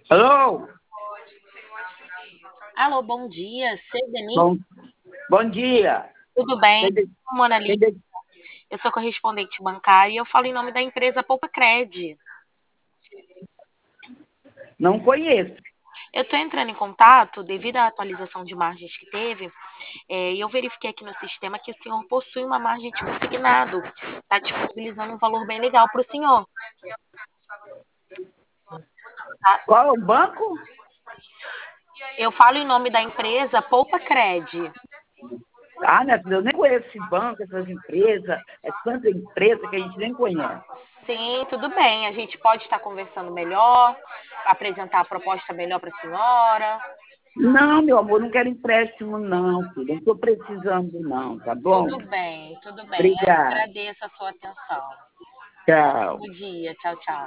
Alô? Alô, bom dia. Seu Denis? Bom, bom dia. Tudo bem? Quem de- Mona Lisa, quem de- eu sou correspondente bancária e eu falo em nome da empresa Poupa Cred. Não conheço. Eu estou entrando em contato devido à atualização de margens que teve, e eu verifiquei aqui no sistema que o senhor possui uma margem de consignado. Está disponibilizando um valor bem legal para o senhor. Tá? Qual é o banco? Eu falo em nome da empresa Poupa Cred. Ah, minha filha, eu nem conheço esse banco, essas empresas. É tanta empresa que a gente nem conhece. Sim, tudo bem. A gente pode estar conversando melhor, apresentar a proposta melhor para a senhora. Não, meu amor, não quero empréstimo, não, filha. Não estou precisando, não, tá bom? Tudo bem, tudo bem. Eu Obrigado. agradeço a sua atenção. Tchau. Bom dia, tchau, tchau.